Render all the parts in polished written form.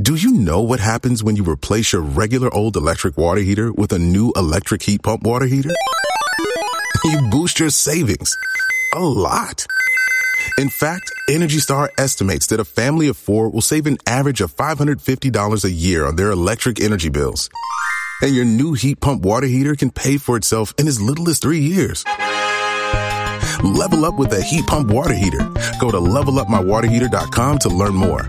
Do you know what happens when you replace your regular old electric water heater with a new electric heat pump water heater? You boost your savings a lot. In fact, Energy Star estimates that a family of 4 will save an average of $550 a year on their electric energy bills. And your new heat pump water heater can pay for itself in as little as 3 years. Level up with a heat pump water heater. Go to levelupmywaterheater.com to learn more.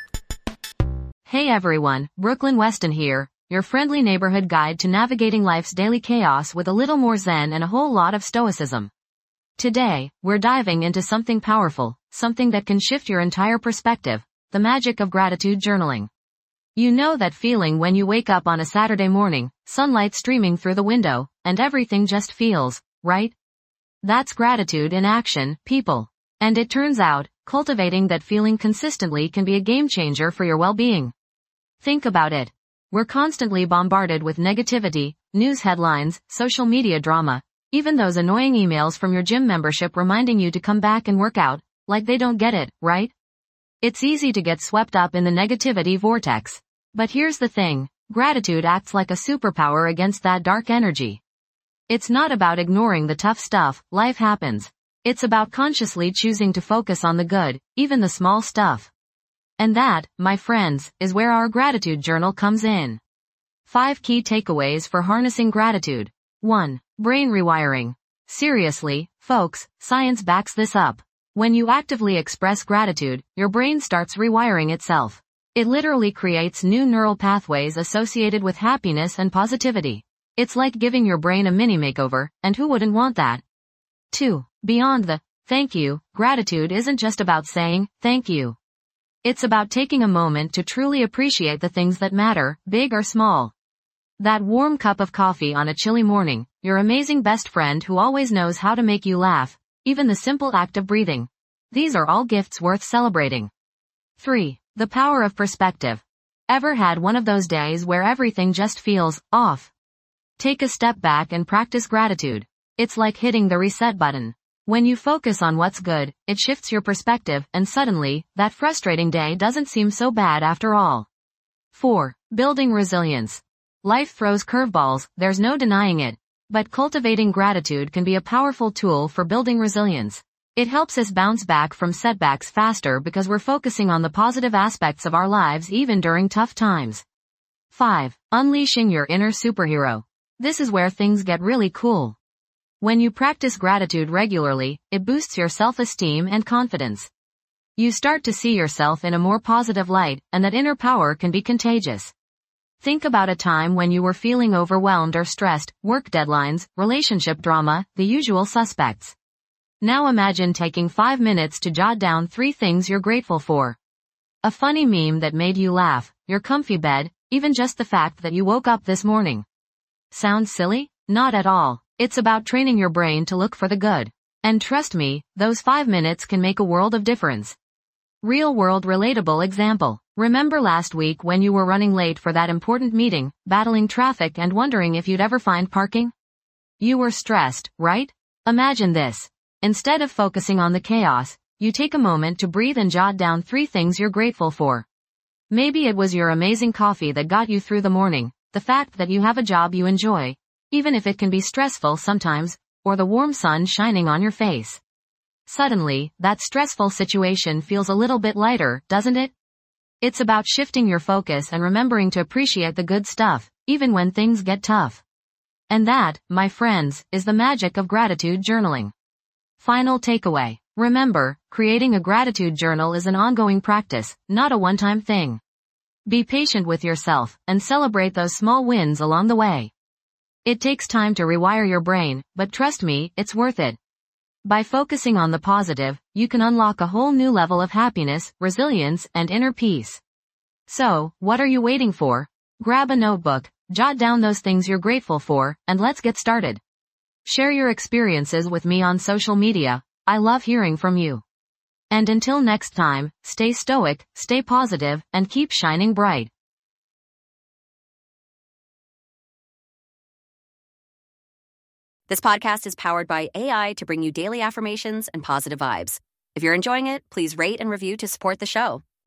Hey everyone, Brooklyn Weston here, your friendly neighborhood guide to navigating life's daily chaos with a little more zen and a whole lot of stoicism. Today, we're diving into something powerful, something that can shift your entire perspective, the magic of gratitude journaling. You know that feeling when you wake up on a Saturday morning, sunlight streaming through the window, and everything just feels right? That's gratitude in action, people. And it turns out, cultivating that feeling consistently can be a game changer for your well-being. Think about it. We're constantly bombarded with negativity, news headlines, social media drama, even those annoying emails from your gym membership reminding you to come back and work out, like they don't get it, right? It's easy to get swept up in the negativity vortex. But here's the thing, gratitude acts like a superpower against that dark energy. It's not about ignoring the tough stuff, life happens. It's about consciously choosing to focus on the good, even the small stuff. And that, my friends, is where our gratitude journal comes in. 5 key takeaways for harnessing gratitude. 1. Brain rewiring. Seriously, folks, science backs this up. When you actively express gratitude, your brain starts rewiring itself. It literally creates new neural pathways associated with happiness and positivity. It's like giving your brain a mini makeover, and who wouldn't want that? 2. Beyond the thank you, gratitude isn't just about saying thank you. It's about taking a moment to truly appreciate the things that matter, big or small. That warm cup of coffee on a chilly morning, your amazing best friend who always knows how to make you laugh, even the simple act of breathing. These are all gifts worth celebrating. 3. The power of perspective. Ever had one of those days where everything just feels off? Take a step back and practice gratitude. It's like hitting the reset button. When you focus on what's good, it shifts your perspective, and suddenly, that frustrating day doesn't seem so bad after all. 4. Building resilience. Life throws curveballs, there's no denying it. But cultivating gratitude can be a powerful tool for building resilience. It helps us bounce back from setbacks faster because we're focusing on the positive aspects of our lives even during tough times. 5. Unleashing your inner superhero. This is where things get really cool. When you practice gratitude regularly, it boosts your self-esteem and confidence. You start to see yourself in a more positive light, and that inner power can be contagious. Think about a time when you were feeling overwhelmed or stressed, work deadlines, relationship drama, the usual suspects. Now imagine taking 5 minutes to jot down 3 things you're grateful for. A funny meme that made you laugh, your comfy bed, even just the fact that you woke up this morning. Sounds silly? Not at all. It's about training your brain to look for the good. And trust me, those 5 minutes can make a world of difference. Real-world relatable example. Remember last week when you were running late for that important meeting, battling traffic and wondering if you'd ever find parking? You were stressed, right? Imagine this. Instead of focusing on the chaos, you take a moment to breathe and jot down 3 things you're grateful for. Maybe it was your amazing coffee that got you through the morning, the fact that you have a job you enjoy, even if it can be stressful sometimes, or the warm sun shining on your face. Suddenly, that stressful situation feels a little bit lighter, doesn't it? It's about shifting your focus and remembering to appreciate the good stuff, even when things get tough. And that, my friends, is the magic of gratitude journaling. Final takeaway. Remember, creating a gratitude journal is an ongoing practice, not a one-time thing. Be patient with yourself, and celebrate those small wins along the way. It takes time to rewire your brain, but trust me, it's worth it. By focusing on the positive, you can unlock a whole new level of happiness, resilience, and inner peace. So, what are you waiting for? Grab a notebook, jot down those things you're grateful for, and let's get started. Share your experiences with me on social media. I love hearing from you. And until next time, stay stoic, stay positive, and keep shining bright. This podcast is powered by AI to bring you daily affirmations and positive vibes. If you're enjoying it, please rate and review to support the show.